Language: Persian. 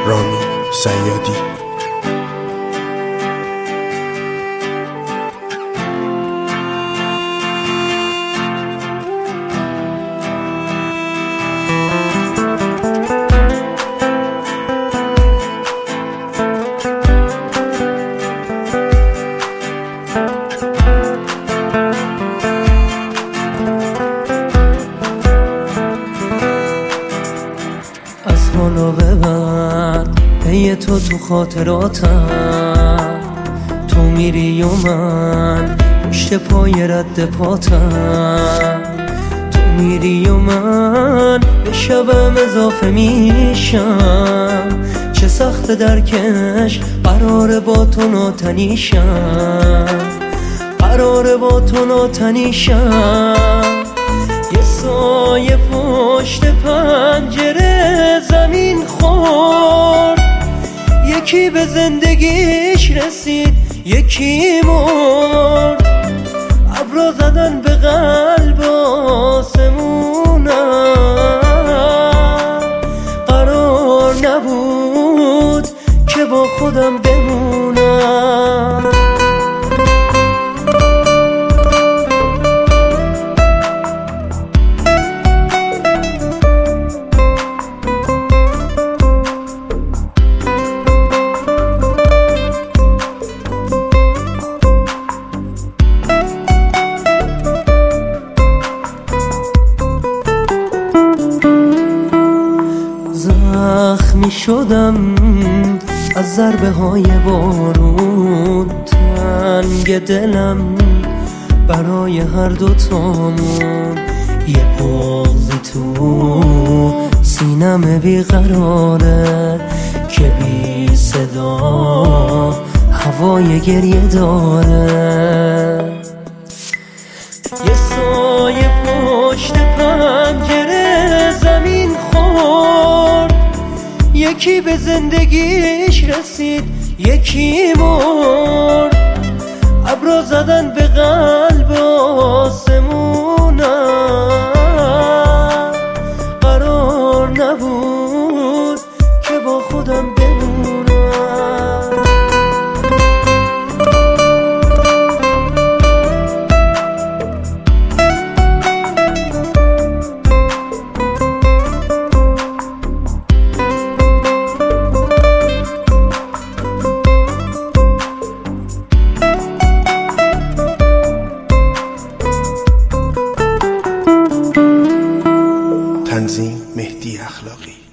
رامی صیادی. از حالا به بعد پی تو خاطراتم، تو میری و من پشت پای رد پاتم، تو میری و من به شبم اضافه میشم، چه سخت درکش قراره با تو ناتنیشم، قراره با تو ناتنیشم. یه سایه پشت پنجره زمین خورد، یکی به زندگیش رسید یکی مرد، ابرا زدن به قلب آسمونم، قرار نبود که با خودم بمونم. زخمی شدم از ضربه های بارون، تنگ دلم برای هر دوتامون، یه بغضی تو سینم بیقراره که بی صدا هوای گریه داره. یه سایه پشت پنجره زمین خورد، یکی به زندگیش رسید یکی مرد، ابرا زدن به قلب آسمونم، قرار نبود که با خودم بمونم. تنظیم مهدی اخلاقی.